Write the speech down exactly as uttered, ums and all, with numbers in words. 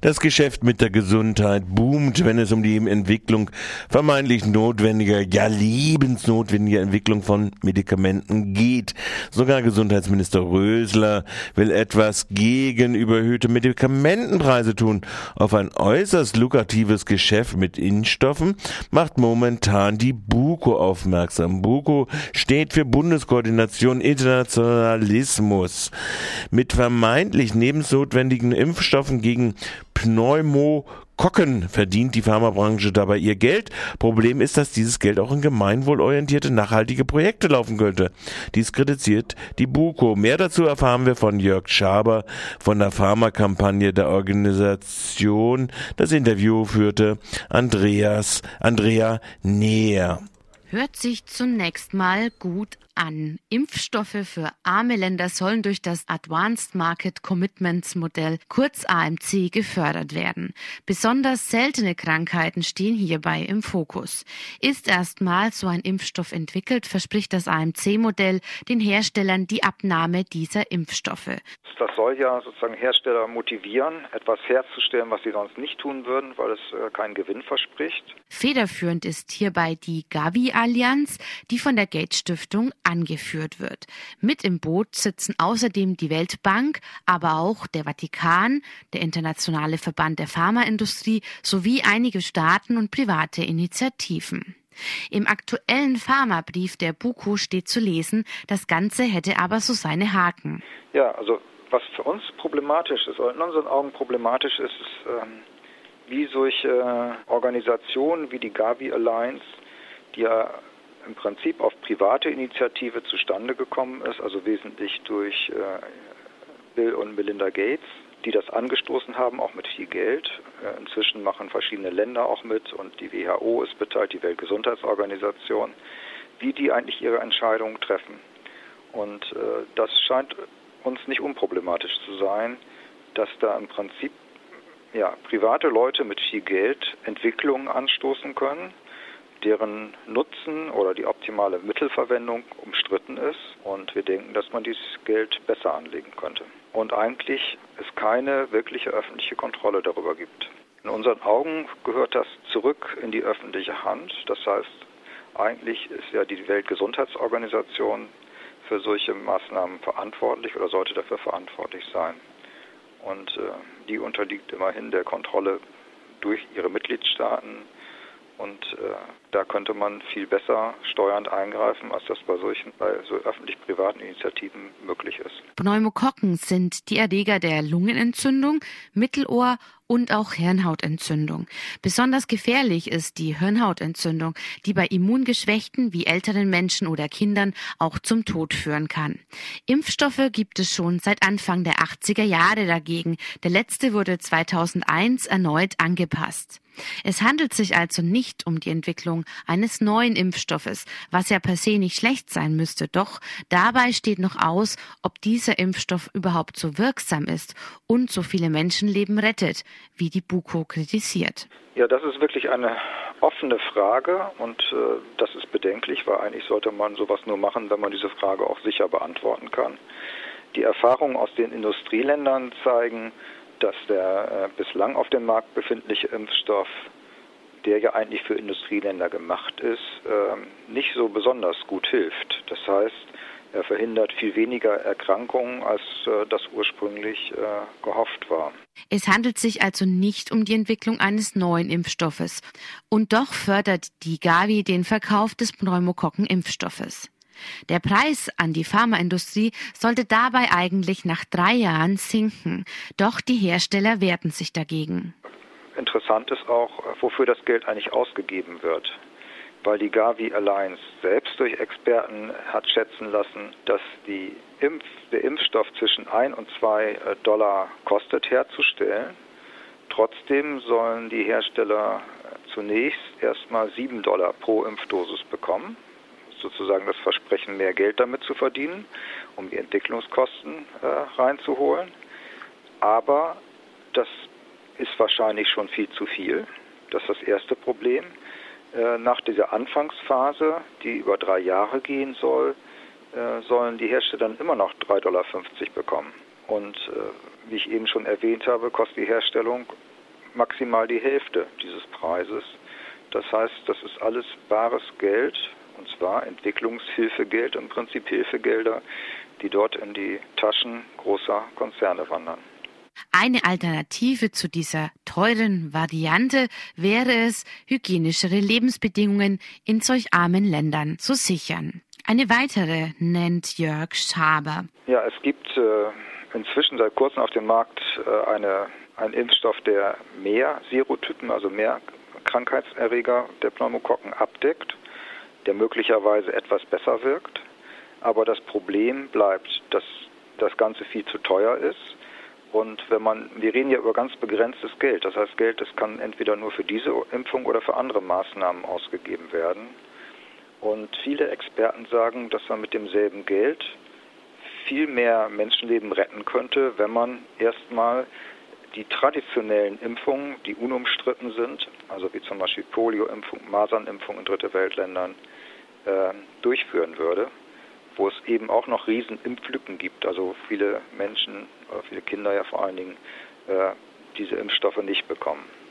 Das Geschäft mit der Gesundheit boomt, wenn es um die Entwicklung vermeintlich notwendiger, ja lebensnotwendiger Entwicklung von Medikamenten geht. Sogar Gesundheitsminister Rösler will etwas gegen überhöhte Medikamentenpreise tun. Auf ein äußerst lukratives Geschäft mit Impfstoffen macht momentan die BUKO aufmerksam. BUKO steht für Bundeskoordination Internationalismus. Mit vermeintlich lebensnotwendigen Impfstoffen gegen Pneumokokken verdient die Pharmabranche dabei ihr Geld. Problem ist, dass dieses Geld auch in gemeinwohlorientierte, nachhaltige Projekte laufen könnte. Dies kritisiert die BUKO. Mehr dazu erfahren wir von Jörg Schaber von der Pharmakampagne der Organisation. Das Interview führte Andreas, Andrea Neher. Hört sich zunächst mal gut an. Impfstoffe für arme Länder sollen durch das Advanced Market Commitments Modell, kurz A M C, gefördert werden. Besonders seltene Krankheiten stehen hierbei im Fokus. Ist erstmal so ein Impfstoff entwickelt, verspricht das A M C-Modell den Herstellern die Abnahme dieser Impfstoffe. Das soll ja sozusagen Hersteller motivieren, etwas herzustellen, was sie sonst nicht tun würden, weil es äh, keinen Gewinn verspricht. Federführend ist hierbei die Gavi-Allianz, die von der Gates-Stiftung angeführt wird. Mit im Boot sitzen außerdem die Weltbank, aber auch der Vatikan, der Internationale Verband der Pharmaindustrie sowie einige Staaten und private Initiativen. Im aktuellen Pharmabrief der BUKO steht zu lesen, das Ganze hätte aber so seine Haken. Ja, also was für uns problematisch ist, oder in unseren Augen problematisch ist, ist ähm, wie solche Organisationen wie die Gavi Alliance, die ja im Prinzip auf private Initiative zustande gekommen ist, also wesentlich durch äh, Bill und Melinda Gates, die das angestoßen haben, auch mit viel Geld. Äh, inzwischen machen verschiedene Länder auch mit und die W H O ist beteiligt, die Weltgesundheitsorganisation, wie die eigentlich ihre Entscheidungen treffen. Und äh, das scheint uns nicht unproblematisch zu sein, dass da im Prinzip ja, private Leute mit viel Geld Entwicklungen anstoßen können, deren Nutzen oder die optimale Mittelverwendung umstritten ist. Und wir denken, dass man dieses Geld besser anlegen könnte. Und eigentlich es keine wirkliche öffentliche Kontrolle darüber gibt. In unseren Augen gehört das zurück in die öffentliche Hand. Das heißt, eigentlich ist ja die Weltgesundheitsorganisation für solche Maßnahmen verantwortlich oder sollte dafür verantwortlich sein. Und äh, die unterliegt immerhin der Kontrolle durch ihre Mitgliedstaaten. Und äh, da könnte man viel besser steuernd eingreifen, als das bei solchen, bei so öffentlich-privaten Initiativen möglich ist. Pneumokokken sind die Erreger der Lungenentzündung, Mittelohr- und auch Hirnhautentzündung. Besonders gefährlich ist die Hirnhautentzündung, die bei Immungeschwächten wie älteren Menschen oder Kindern auch zum Tod führen kann. Impfstoffe gibt es schon seit Anfang der achtziger Jahre dagegen. Der letzte wurde zweitausendeins erneut angepasst. Es handelt sich also nicht um die Entwicklung eines neuen Impfstoffes, was ja per se nicht schlecht sein müsste. Doch dabei steht noch aus, ob dieser Impfstoff überhaupt so wirksam ist und so viele Menschenleben rettet, wie die BUKO kritisiert. Ja, das ist wirklich eine offene Frage und äh, das ist bedenklich, weil eigentlich sollte man sowas nur machen, wenn man diese Frage auch sicher beantworten kann. Die Erfahrungen aus den Industrieländern zeigen, dass der äh, bislang auf dem Markt befindliche Impfstoff, der ja eigentlich für Industrieländer gemacht ist, äh, nicht so besonders gut hilft. Das heißt, er verhindert viel weniger Erkrankungen, als äh, das ursprünglich äh, gehofft war. Es handelt sich also nicht um die Entwicklung eines neuen Impfstoffes. Und doch fördert die Gavi den Verkauf des Pneumokokken-Impfstoffes. Der Preis an die Pharmaindustrie sollte dabei eigentlich nach drei Jahren sinken. Doch die Hersteller wehrten sich dagegen. Interessant ist auch, wofür das Geld eigentlich ausgegeben wird. Weil die Gavi Alliance selbst durch Experten hat schätzen lassen, dass die Impf, der Impfstoff zwischen ein und zwei Dollar kostet herzustellen. Trotzdem sollen die Hersteller zunächst erstmal sieben Dollar pro Impfdosis bekommen. Sozusagen das Versprechen, mehr Geld damit zu verdienen, um die Entwicklungskosten äh, reinzuholen. Aber das ist wahrscheinlich schon viel zu viel. Das ist das erste Problem. Äh, nach dieser Anfangsphase, die über drei Jahre gehen soll, äh, sollen die Hersteller dann immer noch drei Dollar fünfzig bekommen. Und äh, wie ich eben schon erwähnt habe, kostet die Herstellung maximal die Hälfte dieses Preises. Das heißt, das ist alles bares Geld, und zwar Entwicklungshilfegeld, im Prinzip Hilfegelder, die dort in die Taschen großer Konzerne wandern. Eine Alternative zu dieser teuren Variante wäre es, hygienischere Lebensbedingungen in solch armen Ländern zu sichern. Eine weitere nennt Jörg Schaber. Ja, es gibt äh, inzwischen seit kurzem auf dem Markt äh, eine, einen Impfstoff, der mehr Serotypen, also mehr Krankheitserreger der Pneumokokken abdeckt, der möglicherweise etwas besser wirkt. Aber das Problem bleibt, dass das Ganze viel zu teuer ist. Und wenn man, wir reden ja über ganz begrenztes Geld. Das heißt, Geld, das kann entweder nur für diese Impfung oder für andere Maßnahmen ausgegeben werden. Und viele Experten sagen, dass man mit demselben Geld viel mehr Menschenleben retten könnte, wenn man erstmal die traditionellen Impfungen, die unumstritten sind, also wie zum Beispiel Polio-Impfung, Masernimpfung in Dritte Weltländern, äh, durchführen würde, wo es eben auch noch riesen Impflücken gibt, also viele Menschen, oder viele Kinder ja vor allen Dingen, äh, diese Impfstoffe nicht bekommen.